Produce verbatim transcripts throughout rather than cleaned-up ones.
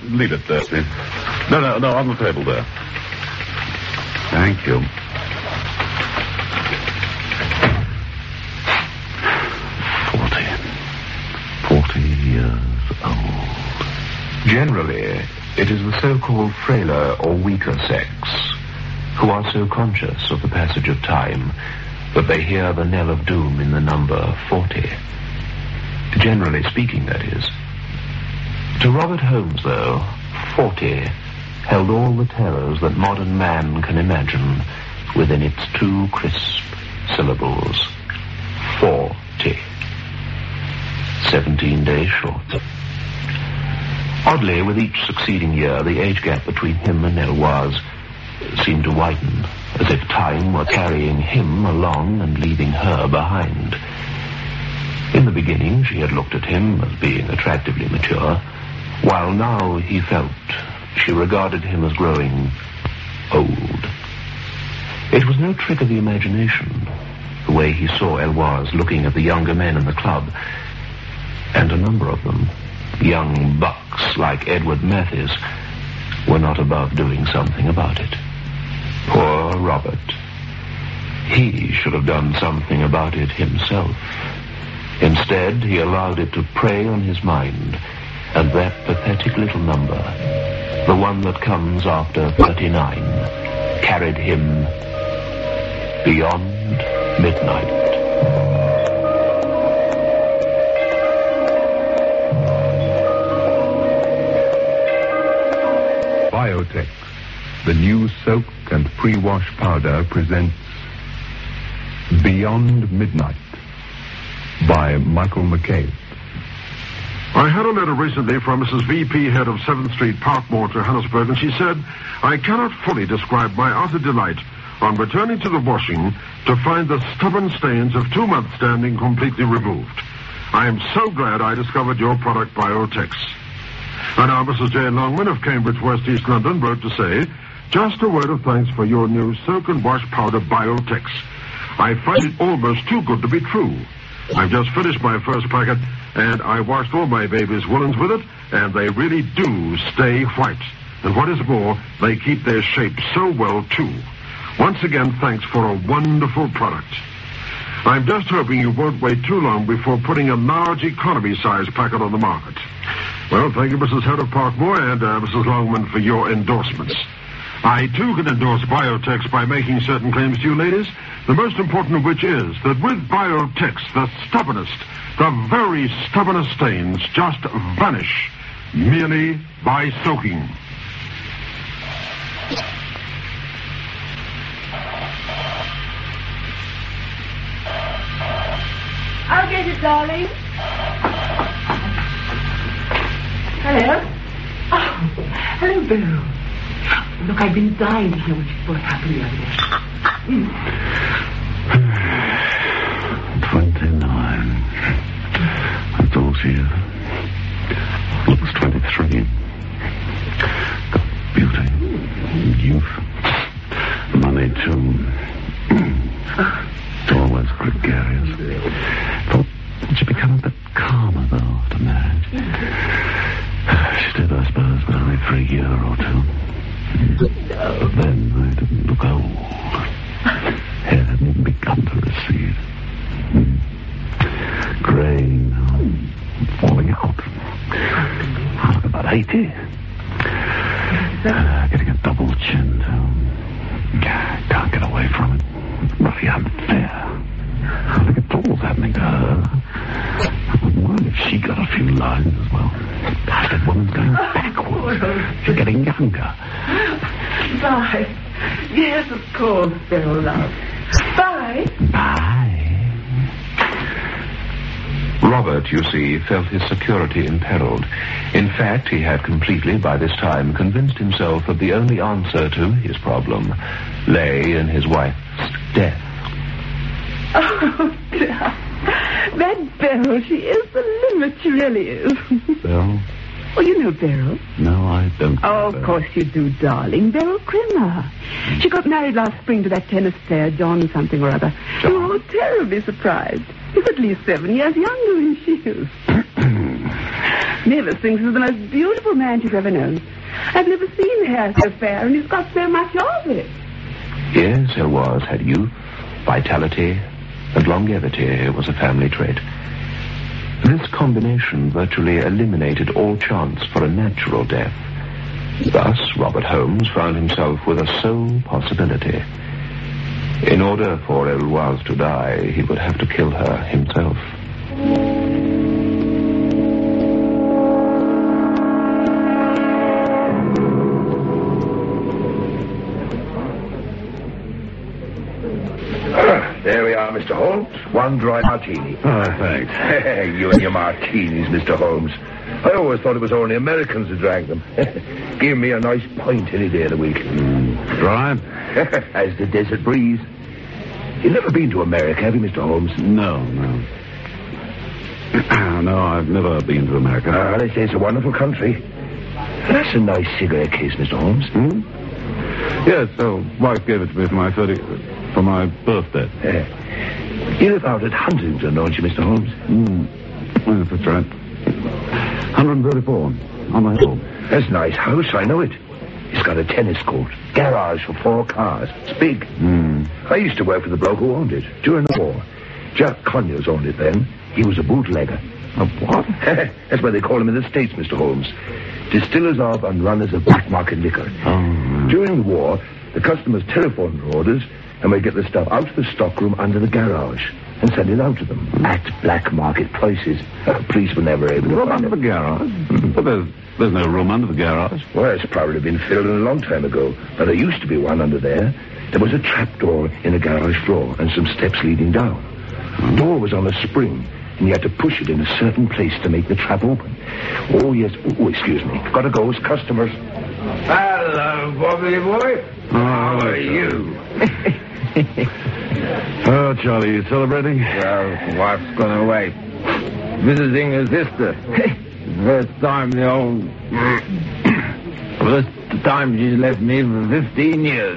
leave it there, Steve. No, no, no, on the table there. Thank you. Forty. Forty years old. Generally, it is the so-called frailer or weaker sex who are so conscious of the passage of time that they hear the knell of doom in the number forty. Generally speaking, that is. To Robert Holmes, though, forty held all the terrors that modern man can imagine within its two crisp syllables. Forty. Seventeen days short. Oddly, with each succeeding year, the age gap between him and Eloise seemed to widen, as if time were carrying him along and leaving her behind. In the beginning, she had looked at him as being attractively mature, while now he felt she regarded him as growing old. It was no trick of the imagination, the way he saw Eloise looking at the younger men in the club, and a number of them, young bucks like Edward Mathis, were not above doing something about it. Poor Robert. He should have done something about it himself. Instead, he allowed it to prey on his mind, and that pathetic little number, the one that comes after thirty-nine, carried him beyond midnight. Biotex, the new soak and pre-wash powder, presents Beyond Midnight by Michael McCabe. I had a letter recently from Missus V P, head of seventh Street, Parkmore, Johannesburg, and she said, I cannot fully describe my utter delight on returning to the washing to find the stubborn stains of two months' standing completely removed. I am so glad I discovered your product, Biotex. And now Missus J. Longman of Cambridge, West East London, wrote to say, just a word of thanks for your new soak and wash powder, Biotex. I find it almost too good to be true. I've just finished my first packet, and I washed all my baby's woolens with it, and they really do stay white. And what is more, they keep their shape so well, too. Once again, thanks for a wonderful product. I'm just hoping you won't wait too long before putting a large economy-size packet on the market. Well, thank you, Missus Head of Parkmore, and uh, Missus Longman, for your endorsements. I, too, can endorse Biotex by making certain claims to you, ladies, the most important of which is that with Biotex, the stubbornest, the very stubbornest stains just vanish merely by soaking. I'll get it, darling. Hello? Oh, hello, Beryl. Look, I've been dying to hear what, what happened the other day. Mm. Twenty-nine. I thought she looks twenty-three. Got beauty, youth, money too. Always gregarious. Thought she'd become a bit calmer, though, after marriage. She did, I suppose, but only for a year or two. Then I didn't look old. Hair hadn't even begun to recede. Grey now, falling out. I look about eighty. Uh, getting a double chin, too. Can't get away from it. Really unfair. I think it's all happening to her. I wouldn't mind if she got a few lines as well. Gosh, that woman's going backwards. She's getting younger. Bye. Yes, of course, Beryl, love. Bye. Bye. Robert, you see, felt his security imperiled. In fact, he had completely, by this time, convinced himself that the only answer to his problem lay in his wife's death. Oh, dear. That Beryl, she is the limit, she really is. Beryl? Oh, you know Beryl? No, I don't. Oh, of Beryl. course you do, darling. Beryl Crimmer. She got married last spring to that tennis player, John something or other. John? We were all terribly surprised. He's at least seven years younger than she is. Nivers thinks he's the most beautiful man she's ever known. I've never seen hair so fair, and he's got so much of it. Yes, Eloise had youth, vitality, and longevity. It was a family trait. This combination virtually eliminated all chance for a natural death. Thus, Robert Holmes found himself with a sole possibility. In order for Eloise to die, he would have to kill her himself. There we are, Mister Holmes. One dry martini. Oh, thanks. You and your martinis, Mister Holmes. I always thought it was only Americans who drank them. Give me a nice pint any day of the week. Mm, dry? As the desert breeze. You've never been to America, have you, Mister Holmes? No, no. No, I've never been to America. Ah, they say it's a wonderful country. That's a nice cigarette case, Mister Holmes. Hmm? Yes, so wife gave it to me for my thirty, for my birthday. Uh, you live out at Huntington, don't you, Mister Holmes? Mm. Yes, that's right. one thirty-four on the hill. That's a nice house, I know it. It's got a tennis court, garage for four cars. It's big. Mm. I used to work for the bloke who owned it during the war. Jack Conyers owned it then. He was a bootlegger. A what? That's why they call him in the States, Mister Holmes. Distillers of and runners of black market liquor. Oh. During the war, the customers telephoned for orders, and we get the stuff out of the stockroom under the garage and send it out to them at black market prices. Police were never able to Room find under it. the garage? But there's, there's no room under the garage. Well, it's probably been filled in a long time ago, but there used to be one under there. There was a trapdoor in the garage floor and some steps leading down. The door was on a spring, and you had to push it in a certain place to make the trap open. Oh, yes. Oh, excuse me. Gotta go. It's customers. Hello, Bobby boy. How are you? Oh, Charlie, you celebrating? Well, wife's gone away. Visiting her sister. First time the old... First time she's left me for fifteen years.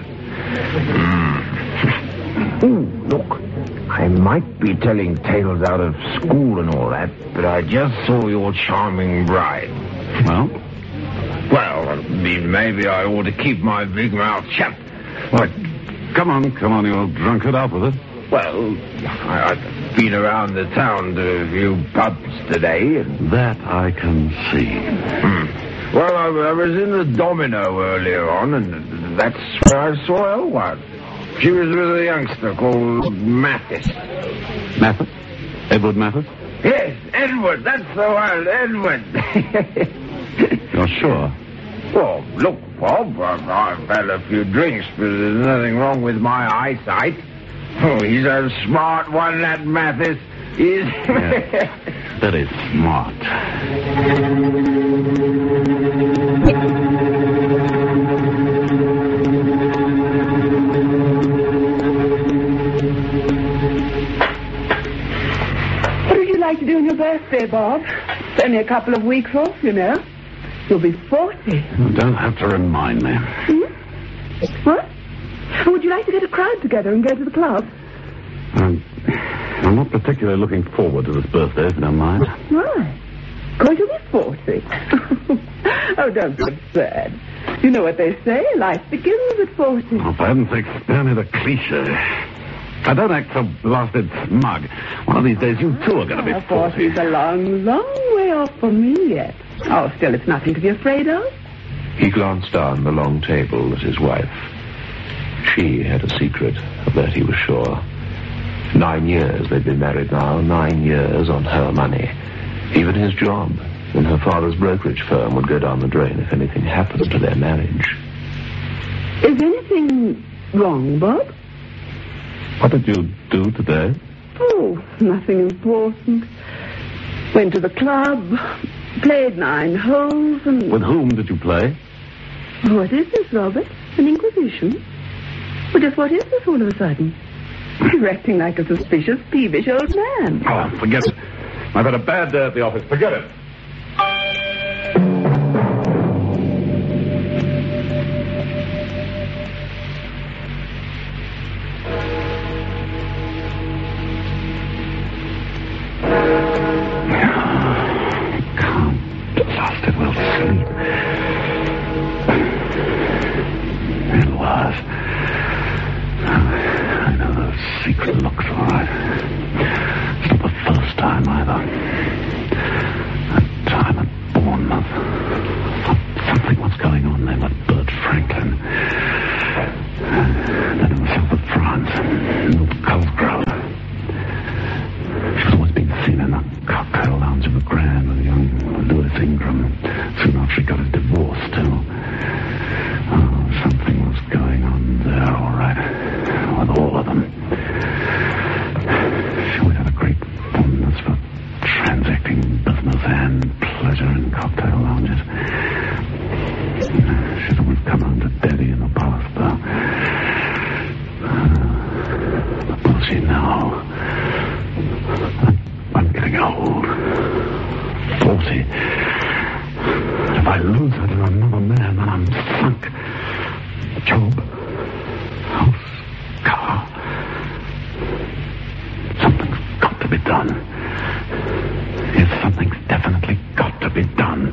Ooh, look. I might be telling tales out of school and all that, but I just saw your charming bride. Well? Well, I mean, maybe I ought to keep my big mouth shut. What? Come on, come on, you'll drunk it up with it. Well, I, I've been around the town to a few pubs today, and... That I can see. Hmm. Well, I, I was in the Domino earlier on, and that's where I saw Elwood. She was with a youngster called Mathis. Mathis? Edward Mathis? Yes, Edward, that's the one, Edward. You're sure? Well, look, Bob, I've, I've had a few drinks, but there's nothing wrong with my eyesight. Oh, he's a smart one, that Mathis. He's... Yeah. Very smart. What would you like to do on your birthday, Bob? It's only a couple of weeks off, you know. You'll be forty. You don't have to remind me. Hmm? What? Or would you like to get a crowd together and go to the club? Um, I'm not particularly looking forward to this birthday, if you don't mind. Why? Going to be forty. Oh, don't be absurd. You know what they say, life begins at forty. Oh, for heaven's sake, spare me the cliche. I don't act so blasted smug. One of these days, you too are going to be Oh, forty. forty's a long, long way off for me yet. Oh, still, it's nothing to be afraid of. He glanced down the long table at his wife. She had a secret, of that he was sure. Nine years they'd been married now, nine years on her money. Even his job in her father's brokerage firm would go down the drain if anything happened to their marriage. Is anything wrong, Bob? What did you do today? Oh, nothing important. Went to the club, played nine holes, and... With whom did you play? What is this, Robert? An inquisition? Well, just what is this all of a sudden? You're acting like a suspicious, peevish old man. Oh, forget it. I've had a bad day at the office. Forget it. and that Bert Franklin. Then himself at France, Milt Cosgrove. She's always been seen in a cocktail lounge of the Grand with young Louis Ingram, soon after he got his divorce, too. Oh, something was going on there, all right, with all of them. She always had a great fondness for transacting business and pleasure in cocktail lounges. She'd always come home to Daddy in the past, though. But will she now? I'm getting old. Forty. If I lose her to another man, then I'm sunk. Job. House. Car. Something's got to be done. Yes, something's definitely got to be done.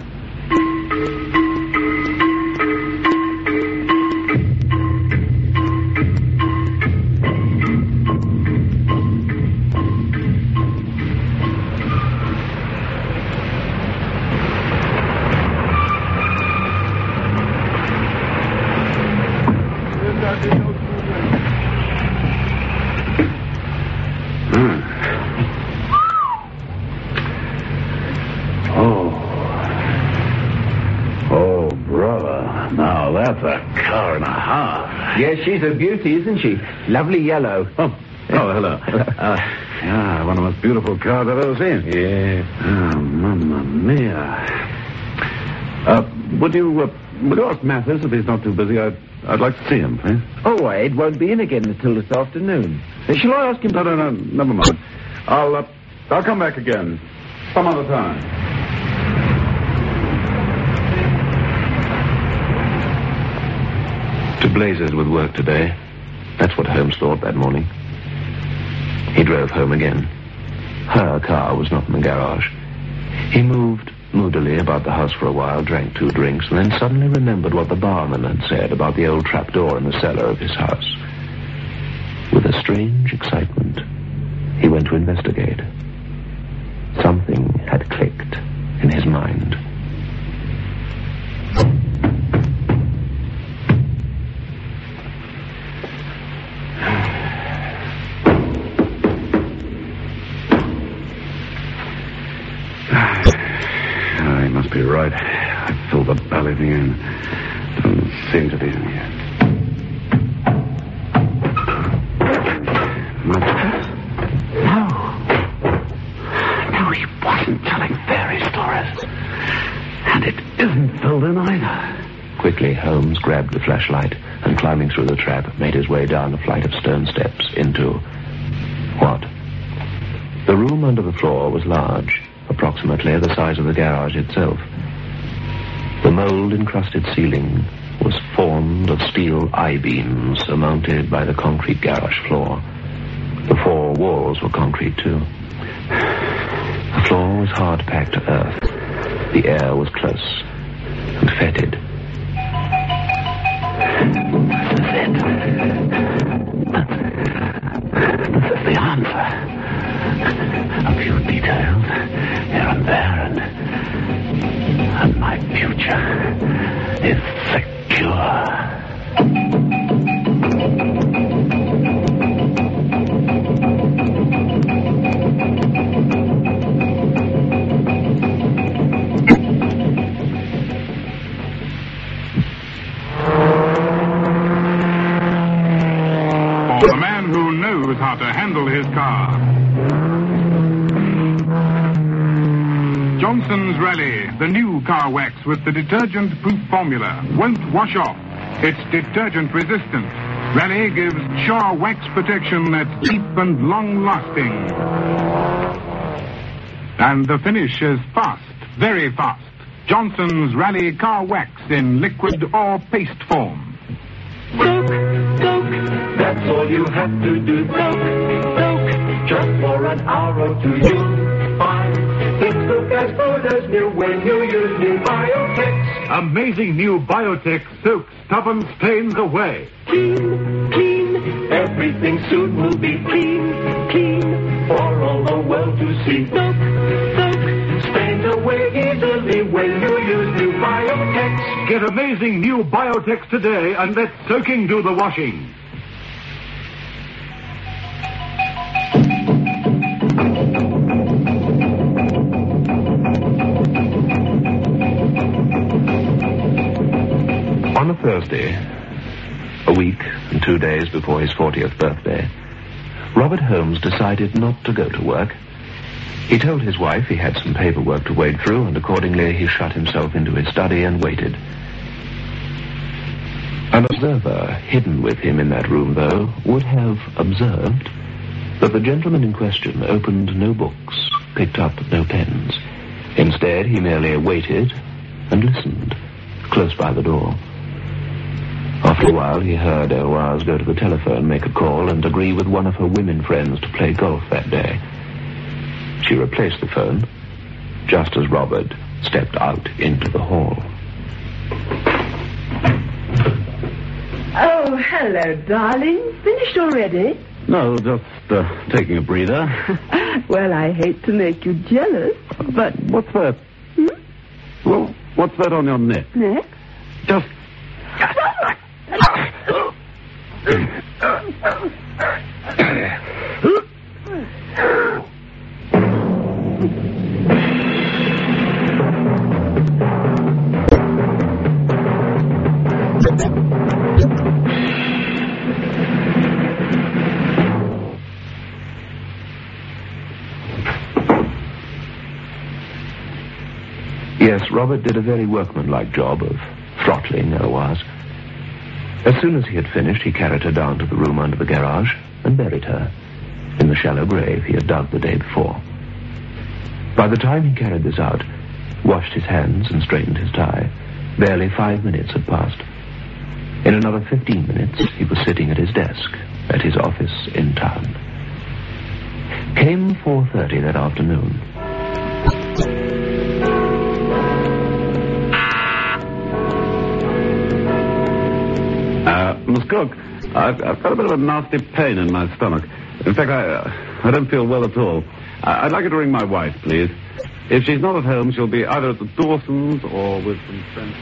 Yes, she's a beauty, isn't she? Lovely yellow. Oh, oh hello. uh, yeah, one of the most beautiful cars I've ever seen. Yeah. Oh, mamma mia. Uh, would you, uh, would you ask Mathis if he's not too busy? I'd, I'd like to see him, please. Oh, Ed won't be in again until this afternoon. Uh, shall I ask him? No, no, no, never mind. I'll, uh, I'll come back again. Some other time. To blazes with work today. That's what Holmes thought that morning. He drove home again. Her car was not in the garage. He moved moodily about the house for a while, drank two drinks, and then suddenly remembered what the barman had said about the old trapdoor in the cellar of his house. With a strange excitement, he went to investigate. Something had clicked in his mind. Be right. I filled the belly thing in. Doesn't seem to be in here. Much. No. No, he wasn't telling fairy stories. And it isn't filled in either. Quickly, Holmes grabbed the flashlight and, climbing through the trap, made his way down a flight of stone steps into... what? The room under the floor was large, approximately the size of the garage itself. The mold-encrusted ceiling was formed of steel I-beams surmounted by the concrete garage floor. The four walls were concrete, too. The floor was hard-packed to earth. The air was close and fetid. This is it. This is the answer. A few details here and there, and, and my future is secure. For the man who knows how to handle his car. Johnson's Raleigh, the new car wax with the detergent-proof formula, won't wash off. It's detergent-resistant. Raleigh gives sure wax protection that's deep and long-lasting. And the finish is fast, very fast. Johnson's Raleigh car wax in liquid or paste form. Soak, soak, that's all you have to do. Soak, soak, just for an hour or two you'll find it's look as good as new when you use new Biotex. Amazing new Biotex soaks stubborn stains away. Clean, clean, everything soon will be clean, clean, for all the world to see. Soak, soak, stains away easily when you use new Biotex. Get Get amazing new Biotex today and let soaking do the washing. On a Thursday, a week and two days before his fortieth birthday, Robert Holmes decided not to go to work. He told his wife he had some paperwork to wade through, and accordingly he shut himself into his study and waited. An observer hidden with him in that room, though, would have observed that the gentleman in question opened no books, picked up no pens. Instead, he merely waited and listened, close by the door. After a while, he heard Eloise go to the telephone, make a call, and agree with one of her women friends to play golf that day. She replaced the phone, just as Robert stepped out into the hall. Oh, hello, darling. Finished already? No, just uh, taking a breather. Well, I hate to make you jealous, but... What's that? Hmm? Well, what's that on your neck? Neck? Just... Yes, Robert did a very workmanlike job of throttling Eloise. As soon as he had finished, he carried her down to the room under the garage and buried her in the shallow grave he had dug the day before. By the time he carried this out, washed his hands and straightened his tie, barely five minutes had passed. In another fifteen minutes, he was sitting at his desk at his office in town. Came four thirty that afternoon. Uh, Miss Cook, I've, I've got a bit of a nasty pain in my stomach. In fact, I, uh, I don't feel well at all. I, I'd like you to ring my wife, please. If she's not at home, she'll be either at the Dawsons or with some friends.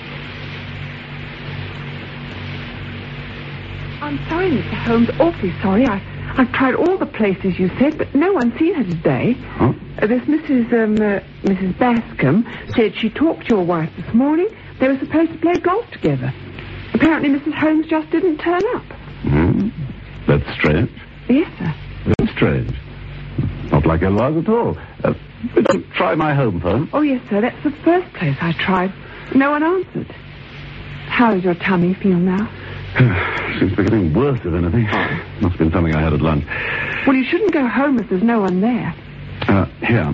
I'm sorry, Mister Holmes. Awfully sorry. I, I've tried all the places you said, but no one's seen her today. Huh? Uh, this Missus Um, uh, Missus Bascom said she talked to your wife this morning. They were supposed to play golf together. Apparently, Missus Holmes just didn't turn up. Hmm. That's strange. Yes, sir. Very strange. Not like Eloise at all. Uh, would you try my home phone? Oh, yes, sir. That's the first place I tried. No one answered. How does your tummy feel now? Seems to be getting worse, if anything. Must have been something I had at lunch. Well, you shouldn't go home if there's no one there. Uh, here.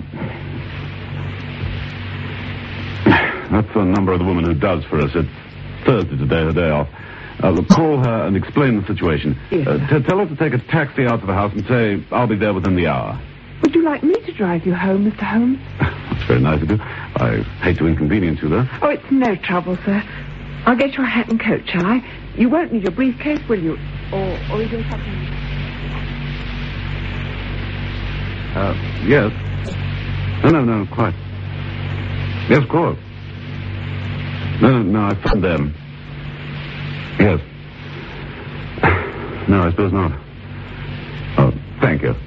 That's the number of the woman who does for us. It's Thursday today, her day off. Uh, we'll call her and explain the situation. Yes, uh, t- tell her to take a taxi out to the house and say, I'll be there within the hour. Would you like me to drive you home, Mister Holmes? That's very nice of you. I hate to inconvenience you, though. Oh, it's no trouble, sir. I'll get your hat and coat, shall I? You won't need your briefcase, will you? Or, or is there something... Uh, yes. No, no, no, quite. Yes, of course. No, no, no, I found them. Yes. No, I suppose not. Oh, thank you.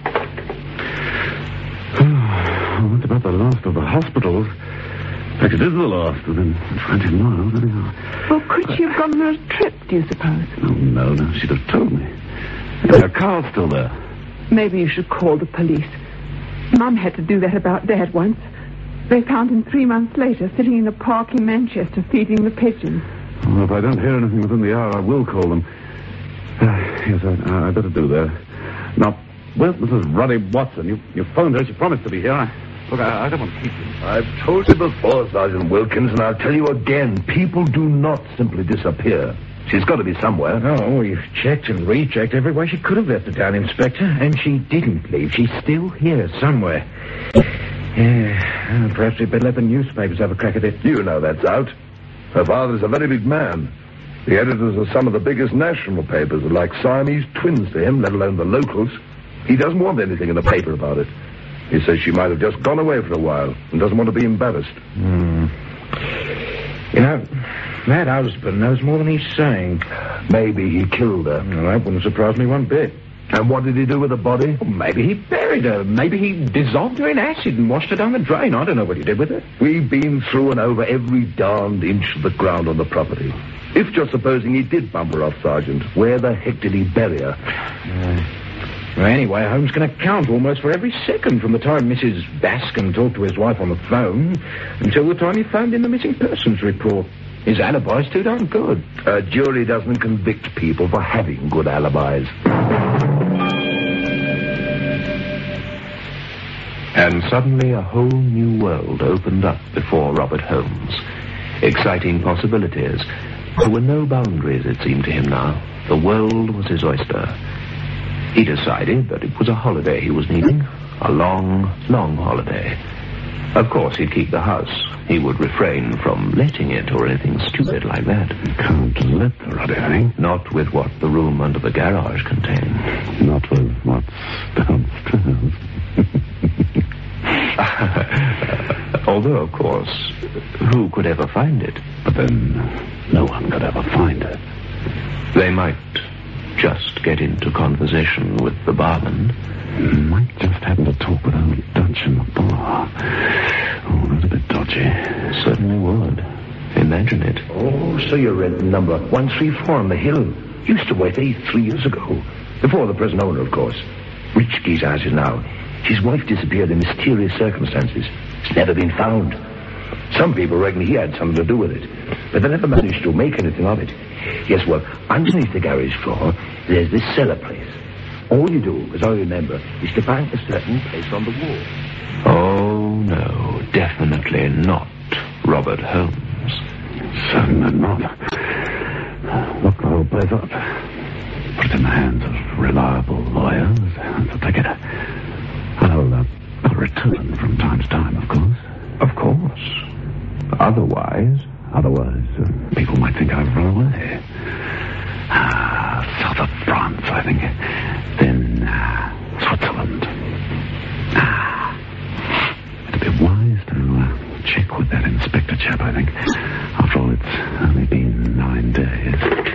What about the last of the hospitals? In fact, it is the last within twenty miles, anyhow. Well, could she have gone on a trip, do you suppose? Oh, no, no, she'd have told me. Her car's still there. Maybe you should call the police. Mum had to do that about Dad once. They found him three months later, sitting in a park in Manchester, feeding the pigeons. Well, if I don't hear anything within the hour, I will call them. Uh, yes, I, I better do that. Now, where's Missus Ruddy Watson? You, you phoned her. She promised to be here. I, look, I, I don't want to keep you. I've told you before, Sergeant Wilkins, and I'll tell you again. People do not simply disappear. She's got to be somewhere. Oh, we've checked and rechecked everywhere. She could have left the town, Inspector, and she didn't leave. She's still here somewhere. Yeah, uh, perhaps we'd better let the newspapers have a crack at it. You know that's out. Her father's a very big man. The editors of some of the biggest national papers are like Siamese twins to him, let alone the locals. He doesn't want anything in the paper about it. He says she might have just gone away for a while and doesn't want to be embarrassed. Hmm. You know, that husband knows more than he's saying. Maybe he killed her. Well, that wouldn't surprise me one bit. And what did he do with the body? Well, maybe he buried her. Maybe he dissolved her in acid and washed her down the drain. I don't know what he did with her. We've been through and over every darned inch of the ground on the property. If just supposing he did bump her off, Sergeant, where the heck did he bury her? Uh, well, anyway, Holmes can account almost for every second from the time Missus Bascom talked to his wife on the phone until the time he phoned in the missing persons report. His alibi's too darn good. A jury doesn't convict people for having good alibis. And suddenly a whole new world opened up before Robert Holmes. Exciting possibilities. There were no boundaries, it seemed to him now. The world was his oyster. He decided that it was a holiday he was needing. A long, long holiday. Of course, he'd keep the house. He would refrain from letting it or anything stupid like that. You can't let the ruddy thing. Not with what the room under the garage contained. Not with what's downstairs. Although, of course, who could ever find it? But then no one could ever find it. They might just get into conversation with the barman. Might just happen to talk with old Dutch in the bar. Oh, that's a bit dodgy. Certainly would. Imagine it. Oh, so you're renting number one three four on the hill. Used to wait there three years ago. Before the present owner, of course. Rich geezer has it now. His wife disappeared in mysterious circumstances. It's never been found. Some people reckon he had something to do with it, but they never managed to make anything of it. Yes, well, underneath the garage floor, there's this cellar place. All you do, as I remember, is to find a certain place on the wall. Oh, no, definitely not Robert Holmes. Certainly not. Lock the whole place up. Put it in the hands of reliable lawyers. They'll take it. I'll, uh, I'll return from time to time, of course. Of course. Otherwise... Otherwise, uh, people might think I've run away. Ah, south of France, I think. Then, uh, Switzerland. Ah. It'd be wise to uh, check with that inspector chap, I think. After all, it's only been nine days.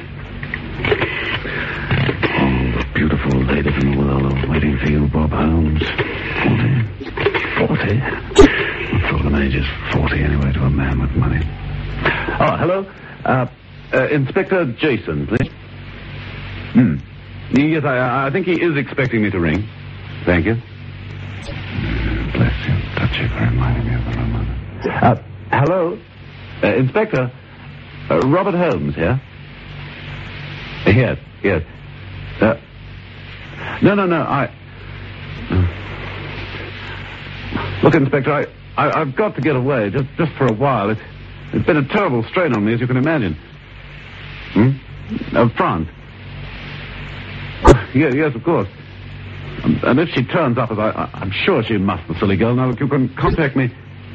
All the beautiful ladies in the world are waiting for you, Bob Holmes. Forty? Forty? What sort of an age is forty, anyway, to a man with money? Oh, hello. Uh, uh, Inspector Jason, please. Hmm. Yes, I, I think he is expecting me to ring. Thank you. Bless you. Touchy for reminding me of the Roman. Uh, hello. Uh, Inspector. Uh, Robert Holmes here. Uh, yes, yes. Uh, no, no, no, I... Uh, look, Inspector, I, I, I've got to get away, just, just for a while. It, it's been a terrible strain on me, as you can imagine. Hmm? Uh, France. Yes, yes, of course. Um, and if she turns up, as I, I, I'm sure she must, the silly girl. Now, if you can contact me...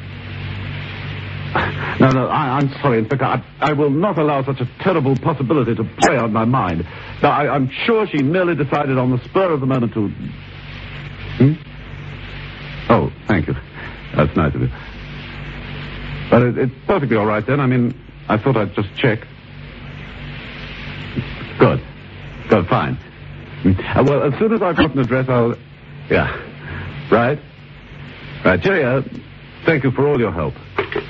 No, no, I, I'm sorry, Inspector. I, I will not allow such a terrible possibility to play on my mind. Now, I, I'm sure she merely decided on the spur of the moment to... Hmm? Oh, thank you. That's nice of you. But it, it's perfectly all right then. I mean, I thought I'd just check. Good. Good, fine. Uh, well, as soon as I've got an address, I'll... Yeah. Right? Right, cheerio. Thank you for all your help.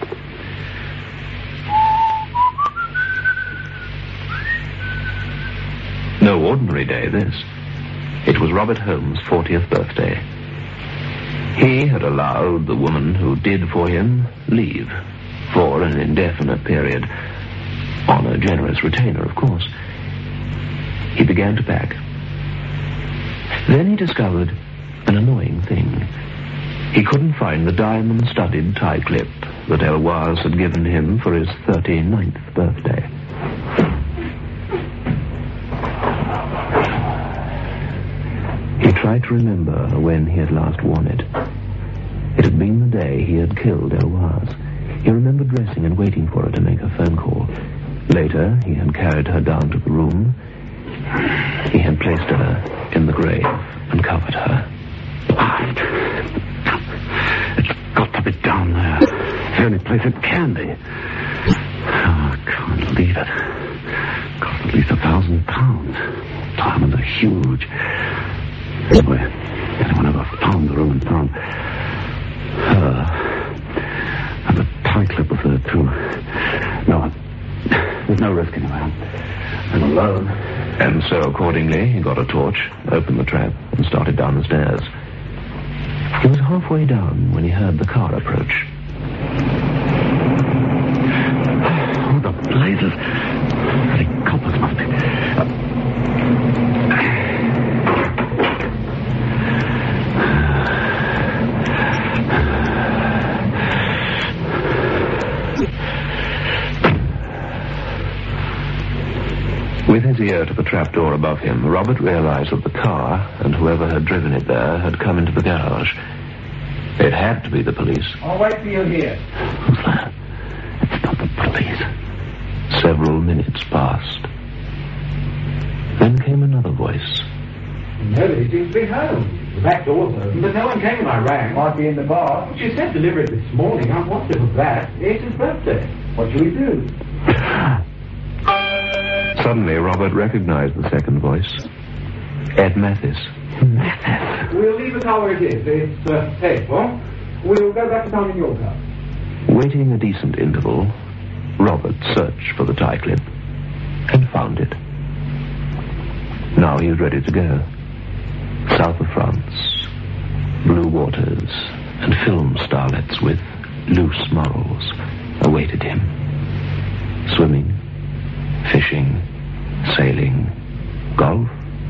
No ordinary day, this. It was Robert Holmes' fortieth birthday. He had allowed the woman who did for him leave for an indefinite period, on a generous retainer, of course. He began to pack. Then he discovered an annoying thing. He couldn't find the diamond-studded tie clip that Eloise had given him for his thirty-ninth birthday. He tried to remember when he had last worn it. It had been the day he had killed Eloise. He remembered dressing and waiting for her to make her phone call. Later, he had carried her down to the room. He had placed her in the grave and covered her. Blast. It's got to be down there. It's the only place it can be. I can't leave it. Cost at least a thousand pounds. Diamonds are huge. Anyway, anyone ever found the room and found her? And the tie clip was there too. No, I, there's no risk anyway. I'm, I'm alone. And so, accordingly, he got a torch, opened the trap, and started down the stairs. He was halfway down when he heard the car approach. Oh, the blazes. The coppers must be... Uh, With his ear to the trapdoor above him, Robert realized that the car, and whoever had driven it there, had come into the garage. It had to be the police. I'll wait for you here. Who's that? It's not the police. Several minutes passed. Then came another voice. Nobody seems to be home. The back door's open, but no one came when I rang. Might be in the bar. But you said deliver it this morning. I wondered of that. It's his birthday. What shall we do? Suddenly, Robert recognized the second voice. Ed Mathis. Mathis. We'll leave the car where it is. It's uh, safe, huh? We'll go back to town in your car. Waiting a decent interval, Robert searched for the tie clip and found it. Now he was ready to go. South of France, blue waters, and film starlets with loose morals awaited him. Swimming, fishing, sailing, golf.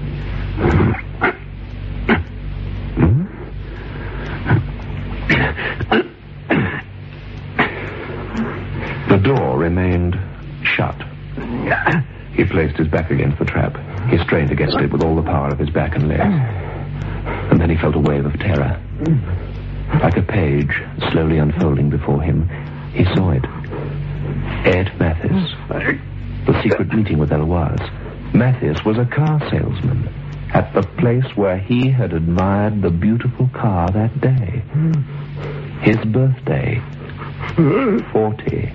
The door remained shut. He placed his back against the trap. He strained against it with all the power of his back and legs. And then he felt a wave of terror. Like a page slowly unfolding before him, he saw it. Ed Mathis. The secret meeting with Eloise. Mathis was a car salesman at the place where he had admired the beautiful car that day. His birthday. Forty.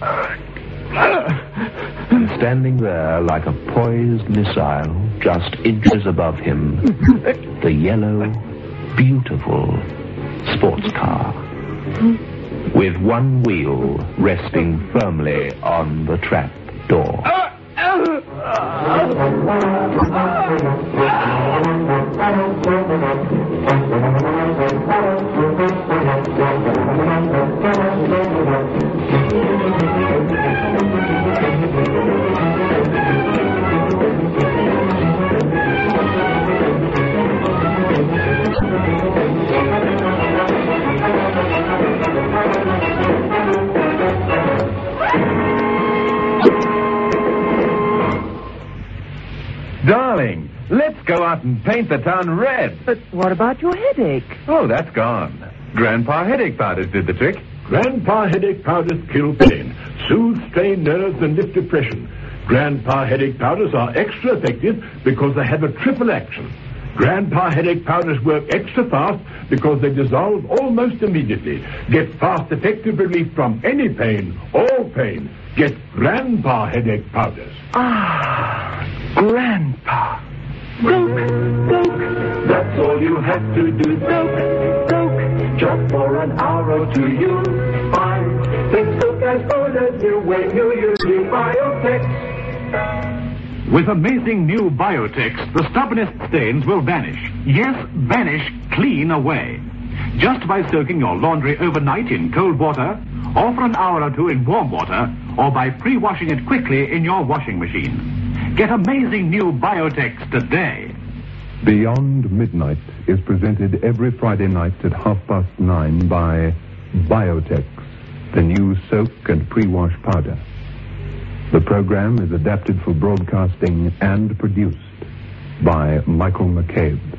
And standing there like a poised missile, just inches above him, the yellow, beautiful sports car. With one wheel resting firmly on the trap door. Darling, let's go out and paint the town red. But what about your headache? Oh, that's gone. Grandpa Headache Powders did the trick. Grandpa Headache Powders kill pain, soothe strained nerves, and lift depression. Grandpa Headache Powders are extra effective because they have a triple action. Grandpa Headache Powders work extra fast because they dissolve almost immediately. Get fast, effective relief from any pain, all pain. Get Grandpa Headache Powders. Ah, Grandpa. Doke, doke, that's all you have to do. Doke, doke, just for an hour or two you'll find things look as good as new when you use new Biotex. With amazing new Biotex, the stubbornest stains will vanish. Yes, vanish clean away. Just by soaking your laundry overnight in cold water, or for an hour or two in warm water, or by pre-washing it quickly in your washing machine. Get amazing new Biotex today. Beyond Midnight is presented every Friday night at half past nine by Biotex, the new soak and pre-wash powder. The program is adapted for broadcasting and produced by Michael McCabe.